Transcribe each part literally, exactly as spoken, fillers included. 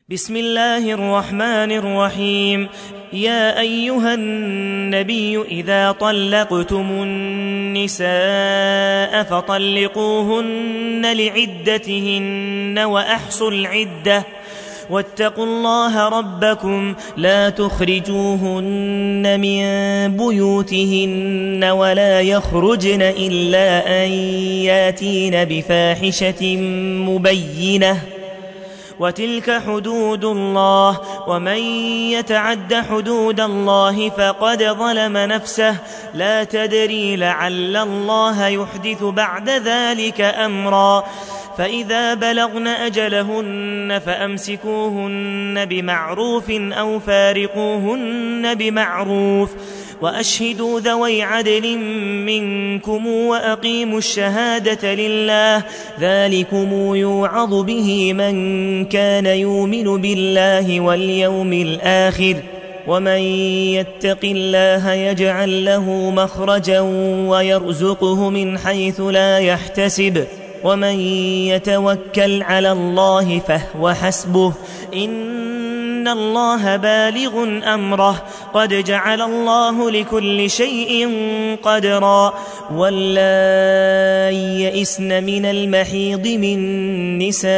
بسم الله الرحمن الرحيم. يا أيها النبي إذا طلقتم النساء فطلقوهن لعدتهن وأحصوا العدة واتقوا الله ربكم لا تخرجوهن من بيوتهن ولا يخرجن إلا أن ياتين بفاحشة مبينة وتلك حدود الله ومن يتعد حدود الله فقد ظلم نفسه لا تدري لعل الله يحدث بعد ذلك أمرا. فإذا بلغن أجلهن فأمسكوهن بمعروف أو فارقوهن بمعروف وأشهدوا ذوي عدل منكم وأقيموا الشهادة لله ذلكم يوعظ به من كان يؤمن بالله واليوم الآخر ومن يتق الله يجعل له مخرجا ويرزقه من حيث لا يحتسب ومن يتوكل على الله فهو حسبه إن الله بالغ أمره قد جعل الله لكل شيء قدرا. واللائي يئسن من المحيض من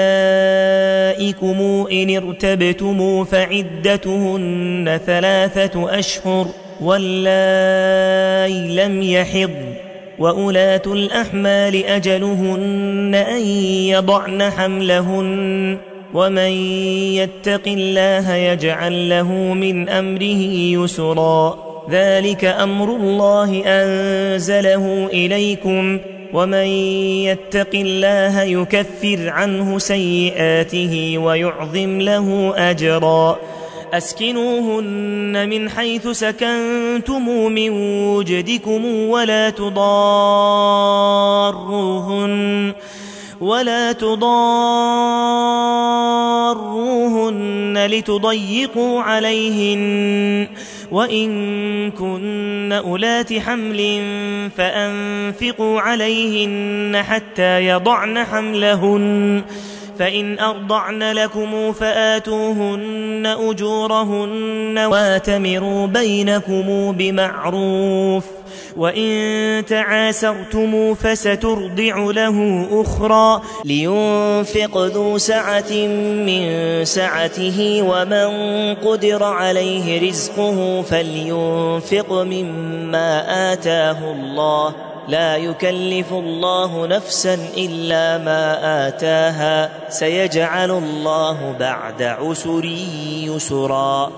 نسائكم إن ارتبتم فعدتهن ثلاثة أشهر واللائي لم يحضن وأولاة الأحمال أجلهن أن يضعن حملهن ومن يتق الله يجعل له من أمره يسرا. ذلك أمر الله أنزله إليكم ومن يتق الله يكفر عنه سيئاته ويعظم له أجرا. أسكنوهن من حيث سكنتم من وجدكم ولا تضاروهن ولا تضاروهن لتضيقوا عليهن وإن كن أولات حمل فأنفقوا عليهن حتى يضعن حملهن فإن أرضعن لكم فآتوهن أجورهن واتمروا بينكم بمعروف وإن تعاسرتم فسترضع له أخرى لينفق ذو سعة من سعته ومن قدر عليه رزقه فلينفق مما آتاه الله لا يكلف الله نفسا إلا ما آتاها سيجعل الله بعد عسر يسرا.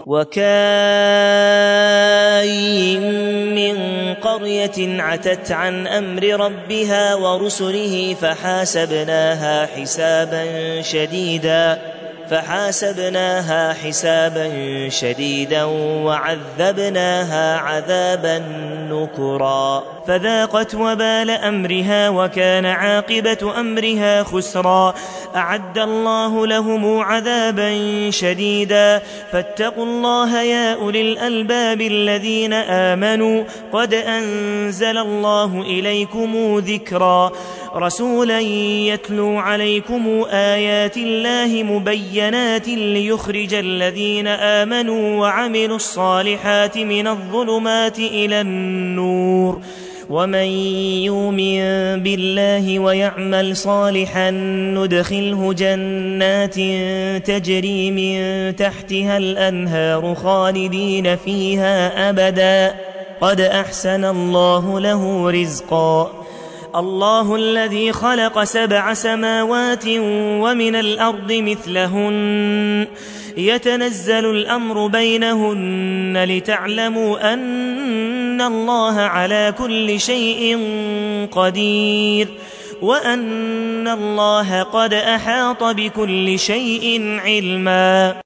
وكاين من قرية عتت عن أمر ربها ورسله فحاسبناها حسابا شديدا فحاسبناها حسابا شديدا وعذبناها عذابا نكرا فذاقت وبال أمرها وكان عاقبة أمرها خسرا. أعد الله لهم عذابا شديدا فاتقوا الله يا أولي الألباب الذين آمنوا قد أنزل الله إليكم ذكرا رسولا يتلو عليكم آيات الله مبينات ليخرج الذين آمنوا وعملوا الصالحات من الظلمات إلى النور ومن يؤمن بالله ويعمل صالحا ندخله جنات تجري من تحتها الأنهار خالدين فيها أبدا قد أحسن الله له رزقا. الله الذي خلق سبع سماوات ومن الأرض مثلهن يتنزل الأمر بينهن لتعلموا أن الله على كل شيء قدير وأن الله قد أحاط بكل شيء علما.